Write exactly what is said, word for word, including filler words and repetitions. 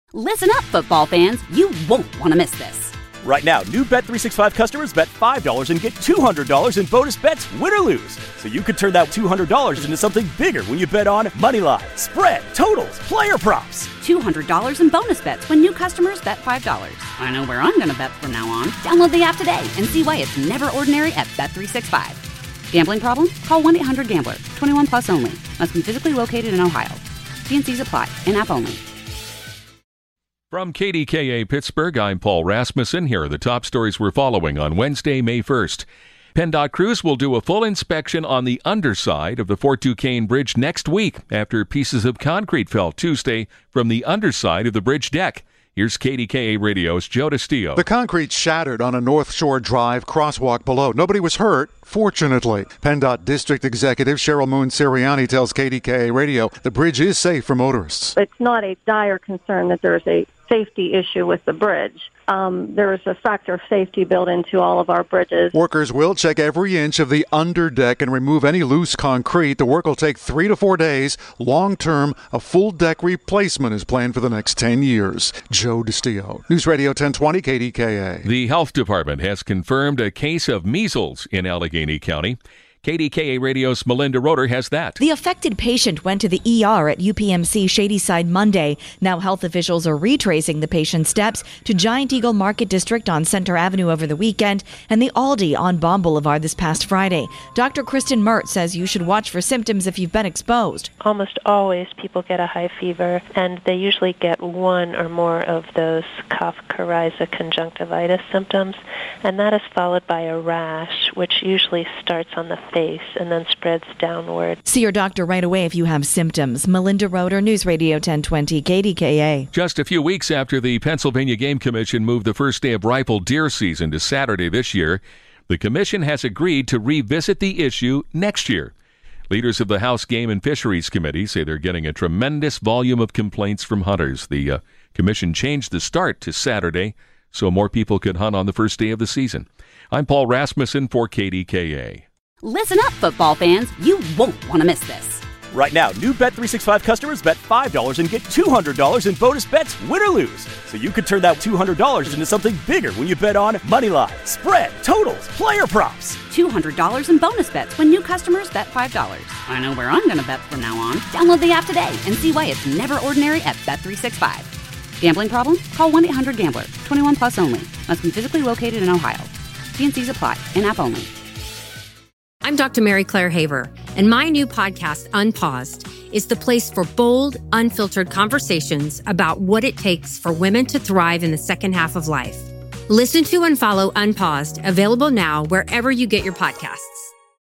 Listen up, football fans. You won't want to miss this. Right now, new Bet three sixty-five customers bet five dollars and get two hundred dollars in bonus bets, win or lose. So you could turn that two hundred dollars into something bigger when you bet on moneyline, spread, totals, player props. two hundred dollars in bonus bets when new customers bet five dollars. I know where I'm going to bet from now on. Download the app today and see why it's never ordinary at Bet three sixty-five. Gambling problem? Call one eight hundred gambler. twenty-one plus only. Must be physically located in Ohio. T N Cs apply. In-app only. From K D K A Pittsburgh, I'm Paul Rasmussen. Here are the top stories we're following on Wednesday, May first. PennDOT crews will do a full inspection on the underside of the Fort Duquesne Bridge next week after pieces of concrete fell Tuesday from the underside of the bridge deck. Here's K D K A Radio's Joe DeStio. The concrete shattered on a North Shore Drive crosswalk below. Nobody was hurt, fortunately. PennDOT District Executive Cheryl Moon Sirianni tells K D K A Radio the bridge is safe for motorists. It's not a dire concern that there's a safety issue with the bridge. Um, there is a factor of safety built into all of our bridges. Workers will check every inch of the underdeck and remove any loose concrete. The work will take three to four days. Long-term, a full deck replacement is planned for the next ten years. Joe DeStio, News Radio ten twenty K D K A. The Health Department has confirmed a case of measles in Allegheny County. K D K A Radio's Melinda Roeder has that. The affected patient went to the E R at U P M C Shadyside Monday. Now health officials are retracing the patient's steps to Giant Eagle Market District on Center Avenue over the weekend and the Aldi on Baum Boulevard this past Friday. Doctor Kristen Mert says you should watch for symptoms if you've been exposed. Almost always people get a high fever, and they usually get one or more of those cough, coryza, conjunctivitis symptoms, and that is followed by a rash, which usually starts on the face and then spreads downward. See your doctor right away if you have symptoms. Melinda Roeder, News Radio ten twenty K D K A. Just a few weeks after the Pennsylvania Game Commission moved the first day of rifle deer season to Saturday this year, the commission has agreed to revisit the issue next year. Leaders of the House Game and Fisheries Committee say they're getting a tremendous volume of complaints from hunters. The uh, commission changed the start to Saturday so more people could hunt on the first day of the season. I'm Paul Rasmussen for K D K A. Listen up, football fans. You won't want to miss this. Right now, new Bet three sixty-five customers bet five dollars and get two hundred dollars in bonus bets, win or lose. So you could turn that two hundred dollars into something bigger when you bet on moneyline, spread, totals, player props. two hundred dollars in bonus bets when new customers bet five dollars. I know where I'm going to bet from now on. Download the app today and see why it's never ordinary at Bet three sixty-five. Gambling problem? Call one eight hundred gambler. twenty-one plus only. Must be physically located in Ohio. T N Cs apply. In-app only. I'm Doctor Mary Claire Haver, and my new podcast, Unpaused, is the place for bold, unfiltered conversations about what it takes for women to thrive in the second half of life. Listen to and follow Unpaused, available now wherever you get your podcasts.